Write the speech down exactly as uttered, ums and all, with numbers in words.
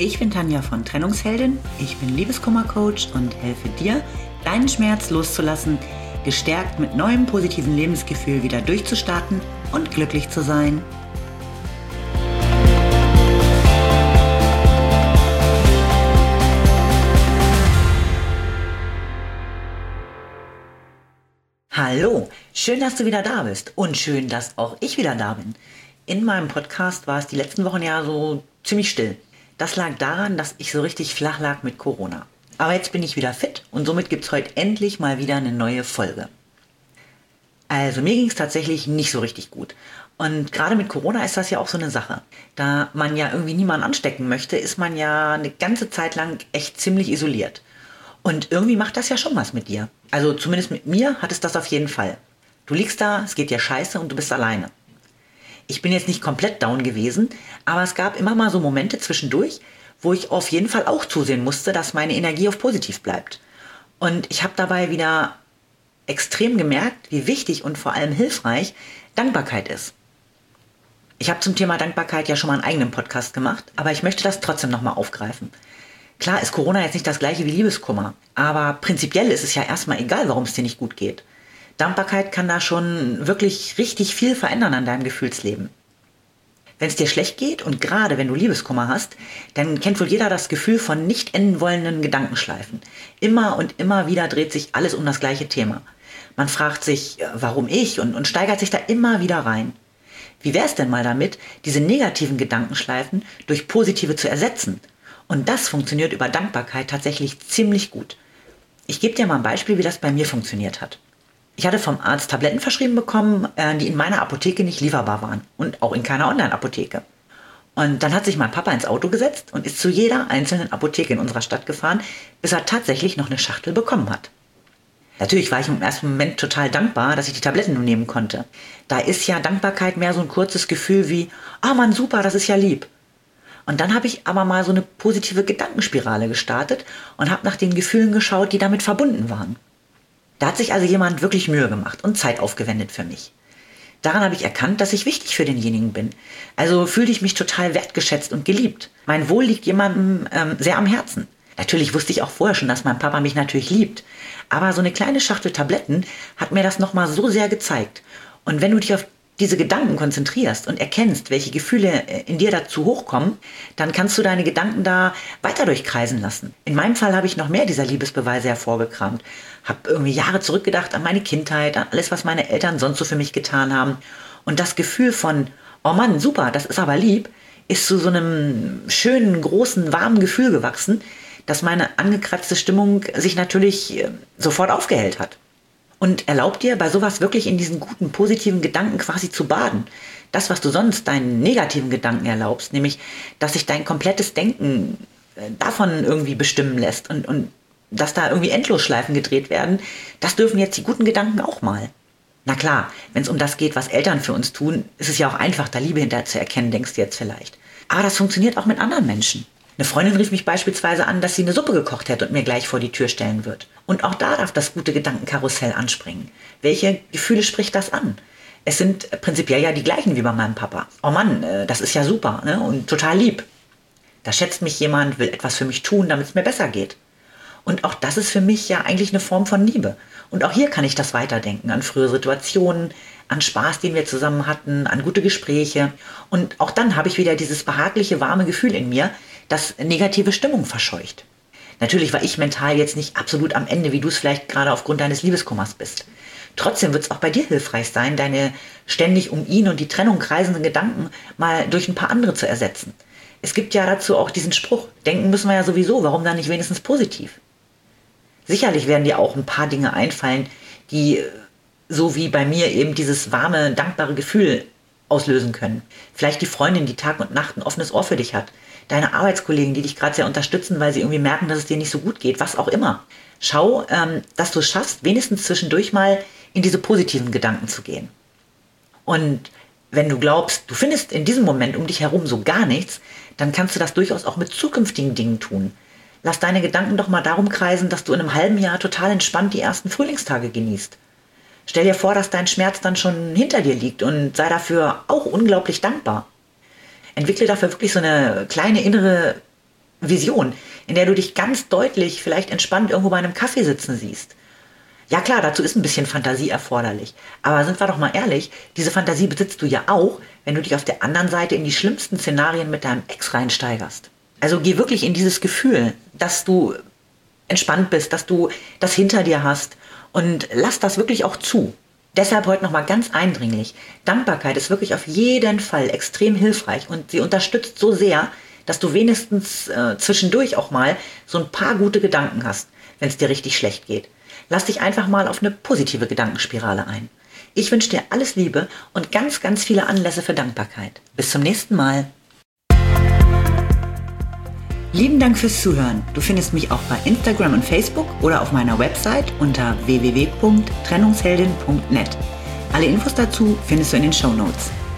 Ich bin Tanja von Trennungsheldin, ich bin Liebeskummer-Coach und helfe dir, deinen Schmerz loszulassen, gestärkt mit neuem positiven Lebensgefühl wieder durchzustarten und glücklich zu sein. Hallo, schön, dass du wieder da bist und schön, dass auch ich wieder da bin. In meinem Podcast war es die letzten Wochen ja so ziemlich still. Das lag daran, dass ich so richtig flach lag mit Corona. Aber jetzt bin ich wieder fit und somit gibt es heute endlich mal wieder eine neue Folge. Also mir ging es tatsächlich nicht so richtig gut. Und gerade mit Corona ist das ja auch so eine Sache. Da man ja irgendwie niemanden anstecken möchte, ist man ja eine ganze Zeit lang echt ziemlich isoliert. Und irgendwie macht das ja schon was mit dir. Also zumindest mit mir hat es das auf jeden Fall. Du liegst da, es geht dir scheiße und du bist alleine. Ich bin jetzt nicht komplett down gewesen, aber es gab immer mal so Momente zwischendurch, wo ich auf jeden Fall auch zusehen musste, dass meine Energie auf positiv bleibt. Und ich habe dabei wieder extrem gemerkt, wie wichtig und vor allem hilfreich Dankbarkeit ist. Ich habe zum Thema Dankbarkeit ja schon mal einen eigenen Podcast gemacht, aber ich möchte das trotzdem nochmal aufgreifen. Klar ist Corona jetzt nicht das gleiche wie Liebeskummer, aber prinzipiell ist es ja erstmal egal, warum es dir nicht gut geht. Dankbarkeit kann da schon wirklich richtig viel verändern an deinem Gefühlsleben. Wenn es dir schlecht geht und gerade wenn du Liebeskummer hast, dann kennt wohl jeder das Gefühl von nicht enden wollenden Gedankenschleifen. Immer und immer wieder dreht sich alles um das gleiche Thema. Man fragt sich, warum ich und, und steigert sich da immer wieder rein. Wie wäre es denn mal damit, diese negativen Gedankenschleifen durch positive zu ersetzen? Und das funktioniert über Dankbarkeit tatsächlich ziemlich gut. Ich gebe dir mal ein Beispiel, wie das bei mir funktioniert hat. Ich hatte vom Arzt Tabletten verschrieben bekommen, die in meiner Apotheke nicht lieferbar waren und auch in keiner Online-Apotheke. Und dann hat sich mein Papa ins Auto gesetzt und ist zu jeder einzelnen Apotheke in unserer Stadt gefahren, bis er tatsächlich noch eine Schachtel bekommen hat. Natürlich war ich im ersten Moment total dankbar, dass ich die Tabletten nun nehmen konnte. Da ist ja Dankbarkeit mehr so ein kurzes Gefühl wie, ah Mann, super, das ist ja lieb. Und dann habe ich aber mal so eine positive Gedankenspirale gestartet und habe nach den Gefühlen geschaut, die damit verbunden waren. Da hat sich also jemand wirklich Mühe gemacht und Zeit aufgewendet für mich. Daran habe ich erkannt, dass ich wichtig für denjenigen bin. Also fühlte ich mich total wertgeschätzt und geliebt. Mein Wohl liegt jemandem ähm, sehr am Herzen. Natürlich wusste ich auch vorher schon, dass mein Papa mich natürlich liebt. Aber so eine kleine Schachtel Tabletten hat mir das nochmal so sehr gezeigt. Und wenn du dich auf diese Gedanken konzentrierst und erkennst, welche Gefühle in dir dazu hochkommen, dann kannst du deine Gedanken da weiter durchkreisen lassen. In meinem Fall habe ich noch mehr dieser Liebesbeweise hervorgekramt. Habe irgendwie Jahre zurückgedacht an meine Kindheit, an alles, was meine Eltern sonst so für mich getan haben. Und das Gefühl von, oh Mann, super, das ist aber lieb, ist zu so einem schönen, großen, warmen Gefühl gewachsen, dass meine angekratzte Stimmung sich natürlich sofort aufgehellt hat. Und erlaubt dir, bei sowas wirklich in diesen guten, positiven Gedanken quasi zu baden. Das, was du sonst deinen negativen Gedanken erlaubst, nämlich, dass sich dein komplettes Denken davon irgendwie bestimmen lässt und, und dass da irgendwie Endlosschleifen gedreht werden, das dürfen jetzt die guten Gedanken auch mal. Na klar, wenn es um das geht, was Eltern für uns tun, ist es ja auch einfach, da Liebe hinterher zu erkennen, denkst du jetzt vielleicht. Aber das funktioniert auch mit anderen Menschen. Eine Freundin rief mich beispielsweise an, dass sie eine Suppe gekocht hätte und mir gleich vor die Tür stellen wird. Und auch da darf das gute Gedankenkarussell anspringen. Welche Gefühle spricht das an? Es sind prinzipiell ja die gleichen wie bei meinem Papa. Oh Mann, das ist ja super, ne? Und total lieb. Da schätzt mich jemand, will etwas für mich tun, damit es mir besser geht. Und auch das ist für mich ja eigentlich eine Form von Liebe. Und auch hier kann ich das weiterdenken an frühere Situationen, an Spaß, den wir zusammen hatten, an gute Gespräche. Und auch dann habe ich wieder dieses behagliche, warme Gefühl in mir, das negative Stimmung verscheucht. Natürlich war ich mental jetzt nicht absolut am Ende, wie du es vielleicht gerade aufgrund deines Liebeskummers bist. Trotzdem wird es auch bei dir hilfreich sein, deine ständig um ihn und die Trennung kreisenden Gedanken mal durch ein paar andere zu ersetzen. Es gibt ja dazu auch diesen Spruch, denken müssen wir ja sowieso, warum dann nicht wenigstens positiv? Sicherlich werden dir auch ein paar Dinge einfallen, die so wie bei mir eben dieses warme, dankbare Gefühl auslösen können. Vielleicht die Freundin, die Tag und Nacht ein offenes Ohr für dich hat. Deine Arbeitskollegen, die dich gerade sehr unterstützen, weil sie irgendwie merken, dass es dir nicht so gut geht, was auch immer. Schau, ähm, dass du es schaffst, wenigstens zwischendurch mal in diese positiven Gedanken zu gehen. Und wenn du glaubst, du findest in diesem Moment um dich herum so gar nichts, dann kannst du das durchaus auch mit zukünftigen Dingen tun. Lass deine Gedanken doch mal darum kreisen, dass du in einem halben Jahr total entspannt die ersten Frühlingstage genießt. Stell dir vor, dass dein Schmerz dann schon hinter dir liegt und sei dafür auch unglaublich dankbar. Entwickle dafür wirklich so eine kleine innere Vision, in der du dich ganz deutlich, vielleicht entspannt irgendwo bei einem Kaffee sitzen siehst. Ja klar, dazu ist ein bisschen Fantasie erforderlich. Aber sind wir doch mal ehrlich, diese Fantasie besitzt du ja auch, wenn du dich auf der anderen Seite in die schlimmsten Szenarien mit deinem Ex reinsteigerst. Also geh wirklich in dieses Gefühl, dass du entspannt bist, dass du das hinter dir hast und lass das wirklich auch zu. Deshalb heute nochmal ganz eindringlich. Dankbarkeit ist wirklich auf jeden Fall extrem hilfreich und sie unterstützt so sehr, dass du wenigstens äh, zwischendurch auch mal so ein paar gute Gedanken hast, wenn es dir richtig schlecht geht. Lass dich einfach mal auf eine positive Gedankenspirale ein. Ich wünsche dir alles Liebe und ganz, ganz viele Anlässe für Dankbarkeit. Bis zum nächsten Mal. Lieben Dank fürs Zuhören. Du findest mich auch bei Instagram und Facebook oder auf meiner Website unter w w w punkt trennungsheldin punkt net. Alle Infos dazu findest du in den Shownotes.